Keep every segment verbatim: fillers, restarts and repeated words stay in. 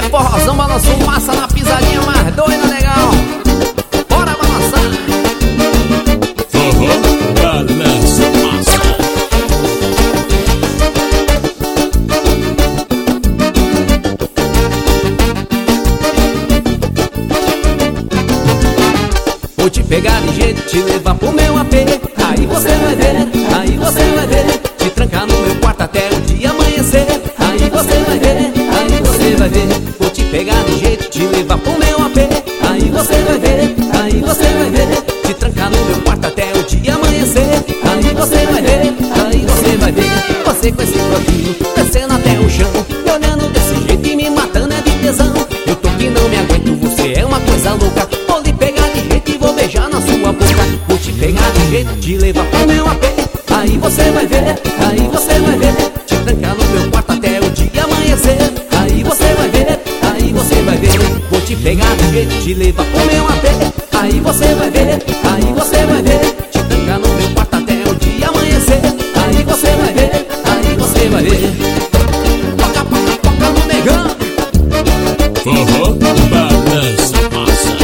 forrozão balançou massa na pisadinha mais doida, legal. Bora balançar. Forró balança massa. Vou te pegar de jeito, te levar pro meu A P. Aí você vai ver, aí você vai ver. Te trancar no meu quarto até o dia amanhecer. Aí você vai ver, aí você vai ver. Vou te pegar de jeito, te levar pro meu A P. Aí você vai ver, aí você vai ver. Te trancar no meu quarto até o dia amanhecer. Aí você vai ver, aí você vai ver. Você com esse corpinho descendo até o chão, me olhando desse jeito e me matando é de tesão. Eu tô que não me aguento, você é uma coisa louca. Vou lhe pegar de jeito e vou beijar na sua boca. Vou te pegar de jeito, te levar pro meu A P. Aí você vai ver, aí você vai ver. Te trancar no meu quarto até o dia amanhecer. Aí você vai ver, aí você vai ver. Vou te pegar de jeito, te levar pro meu A P. Aí você vai ver, aí você vai ver. Te trancar no meu quarto até o dia amanhecer. Aí você vai ver, aí você vai ver. Toca, toca, toca no negão. Forró balança massa.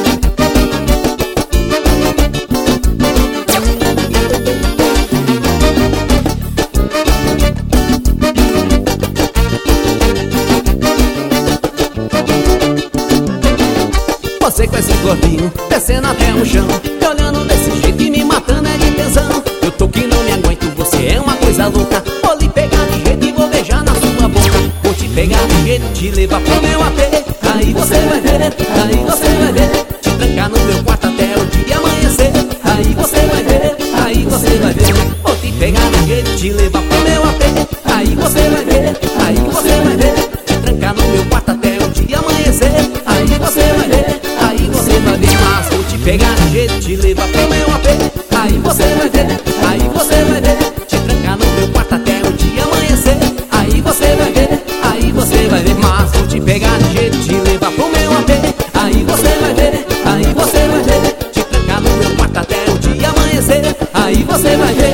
Você com esse corpinho descendo até o chão, me olhando desse jeito e me matando é de tesão. Eu tô que não me aguento, você é uma coisa louca. Vou lhe pegar de jeito e vou beijar na sua boca. Vou te pegar de jeito, te levar pro meu A P. Aí você vai ver, aí você vai ver. Te trancar no meu quarto até o dia amanhecer. Aí você vai ver, aí você vai ver. Vou te pegar de jeito, te levar pro meu A P. Aí você vai ver, aí você vai ver. Te trancar no meu quarto até o dia amanhecer. Aí você vai ver, aí você vai ver. Mas vou te pegar de jeito, te levar pro meu A P. Aí você vai ver, aí você vai ver. Te trancar no meu quarto até o dia amanhecer. Aí você vai ver, aí você vai ver. Mas vou te pegar de jeito, te levar pro meu A P. Aí você vai ver, aí você vai ver. Te trancar no meu quarto até o dia amanhecer. Aí você vai ver.